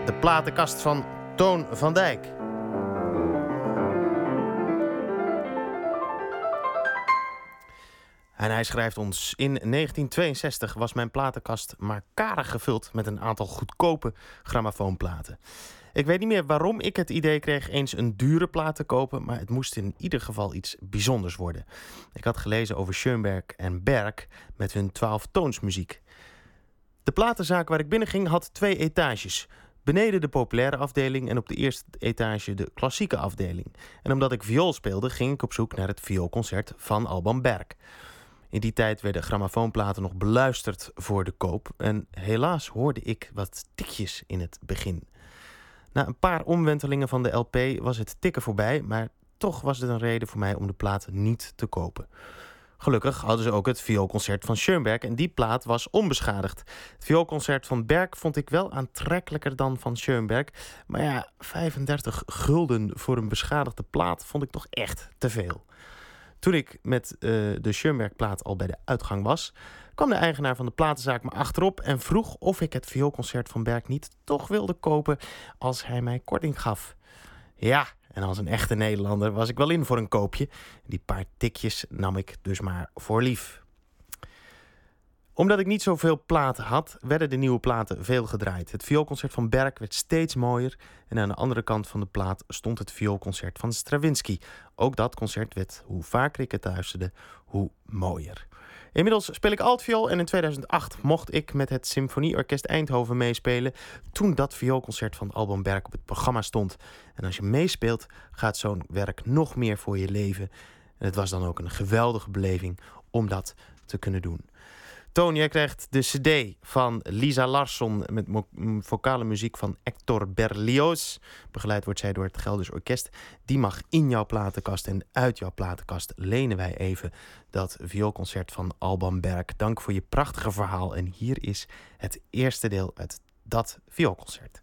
de platenkast van Toon van Dijk. En hij schrijft ons: in 1962 was mijn platenkast maar karig gevuld met een aantal goedkope grammofoonplaten. Ik weet niet meer waarom ik het idee kreeg eens een dure plaat te kopen, maar het moest in ieder geval iets bijzonders worden. Ik had gelezen over Schoenberg en Berg met hun 12-toonsmuziek. De platenzaak waar ik binnenging had 2 etages. Beneden de populaire afdeling en op de eerste etage de klassieke afdeling. En omdat ik viool speelde, ging ik op zoek naar het vioolconcert van Alban Berg. In die tijd werden grammofoonplaten nog beluisterd voor de koop. En helaas hoorde ik wat tikjes in het begin. Na een paar omwentelingen van de LP was het tikken voorbij, maar toch was het een reden voor mij om de plaat niet te kopen. Gelukkig hadden ze ook het vioolconcert van Schoenberg en die plaat was onbeschadigd. Het vioolconcert van Berg vond ik wel aantrekkelijker dan van Schoenberg. Maar ja, 35 gulden voor een beschadigde plaat vond ik toch echt te veel. Toen ik met de Schoenberg-plaat al bij de uitgang was, kwam de eigenaar van de platenzaak me achterop en vroeg of ik het vioolconcert van Berg niet toch wilde kopen als hij mij korting gaf. Ja, en als een echte Nederlander was ik wel in voor een koopje. Die paar tikjes nam ik dus maar voor lief. Omdat ik niet zoveel platen had, werden de nieuwe platen veel gedraaid. Het vioolconcert van Berg werd steeds mooier en aan de andere kant van de plaat stond het vioolconcert van Stravinsky. Ook dat concert werd, hoe vaker ik het luisterde, hoe mooier. Inmiddels speel ik altviool en in 2008 mocht ik met het Symfonieorkest Eindhoven meespelen toen dat vioolconcert van Alban Berg op het programma stond. En als je meespeelt, gaat zo'n werk nog meer voor je leven. En het was dan ook een geweldige beleving om dat te kunnen doen. Toon, jij krijgt de cd van Lisa Larsson met vocale muziek van Hector Berlioz. Begeleid wordt zij door het Gelders Orkest. Die mag in jouw platenkast en uit jouw platenkast lenen wij even dat vioolconcert van Alban Berg. Dank voor je prachtige verhaal. En hier is het eerste deel uit dat vioolconcert.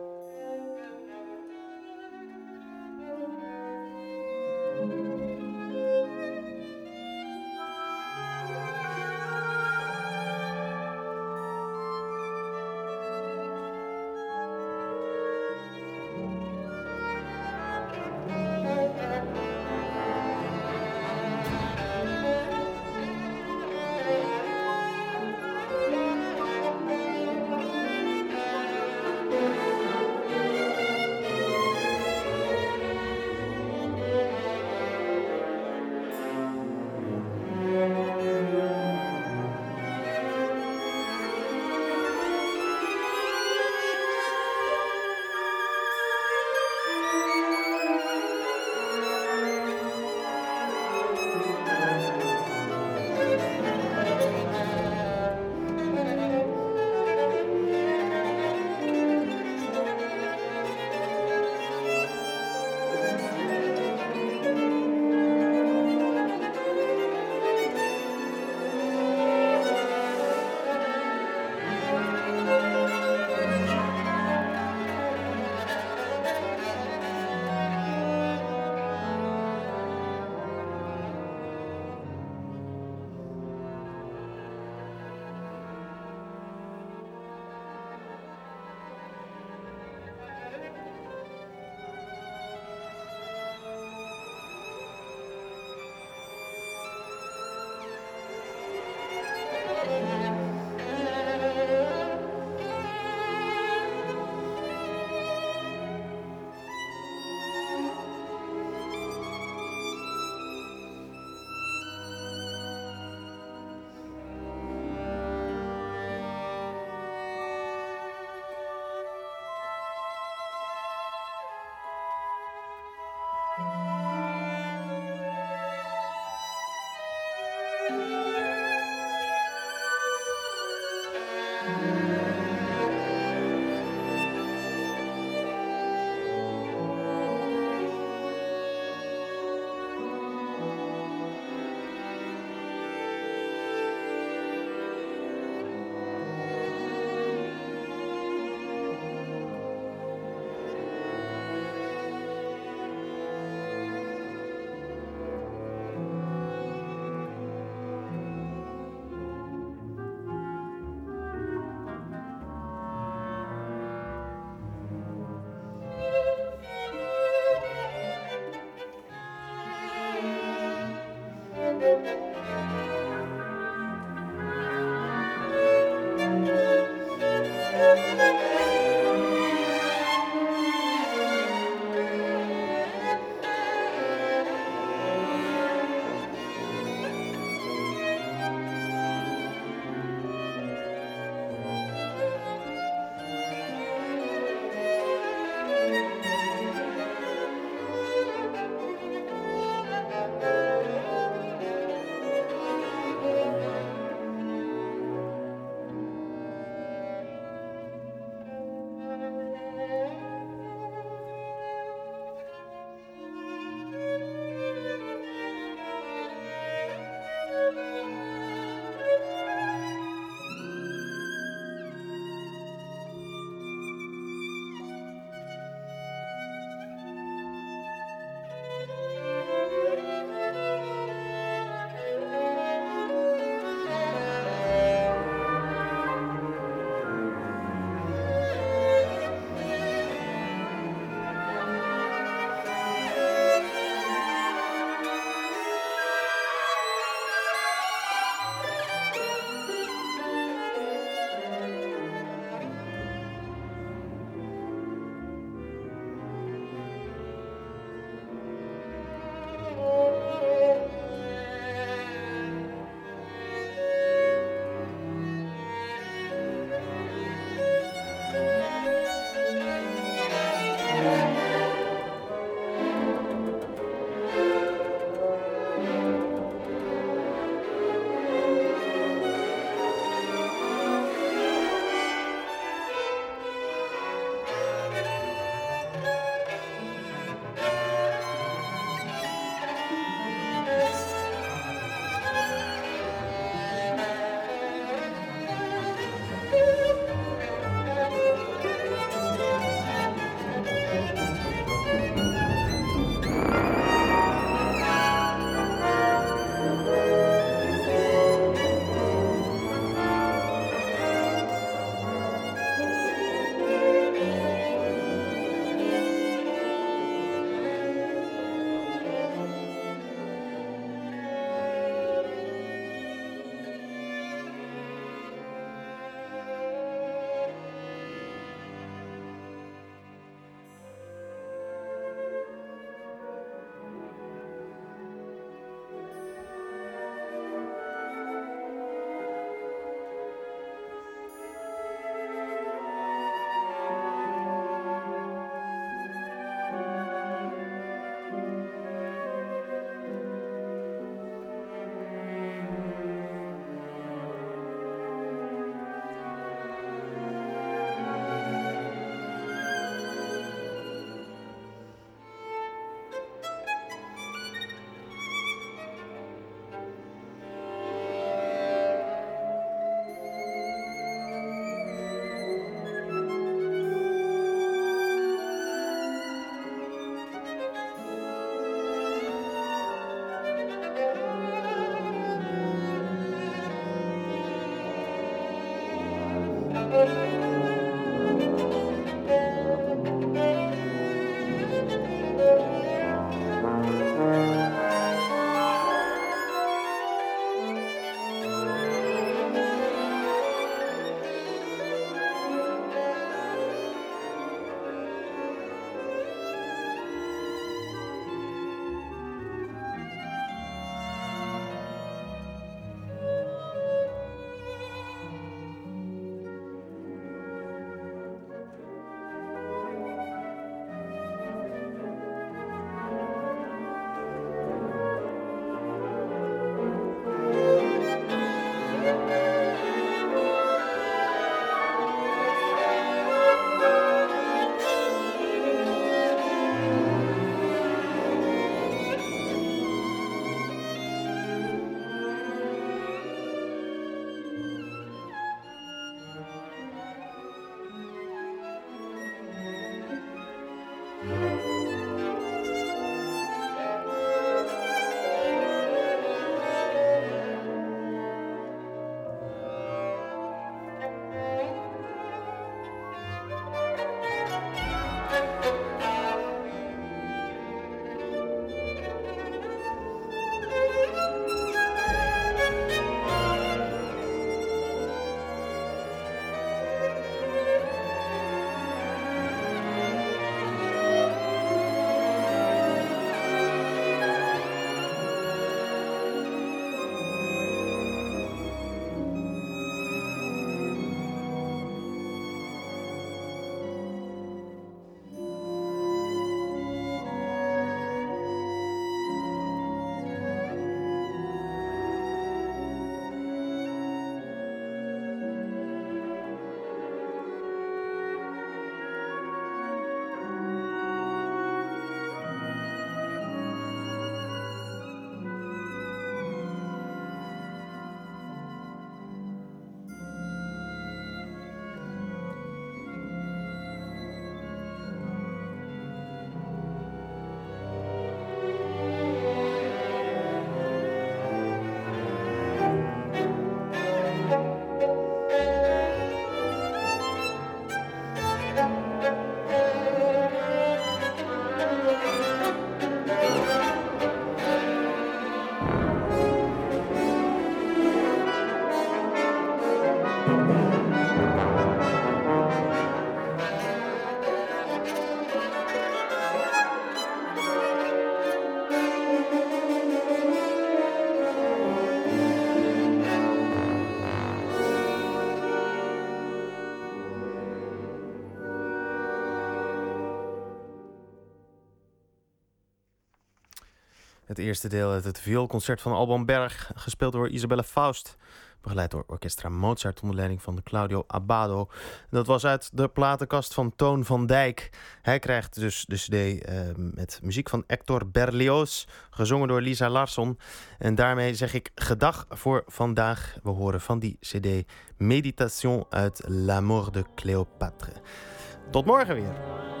Het eerste deel uit het vioolconcert van Alban Berg, gespeeld door Isabelle Faust, begeleid door Orchestra Mozart onder leiding van Claudio Abbado. Dat was uit de platenkast van Toon van Dijk. Hij krijgt dus de cd met muziek van Hector Berlioz, gezongen door Lisa Larsson. En daarmee zeg ik gedag voor vandaag. We horen van die cd Méditation uit La Mort de Cléopâtre. Tot morgen weer.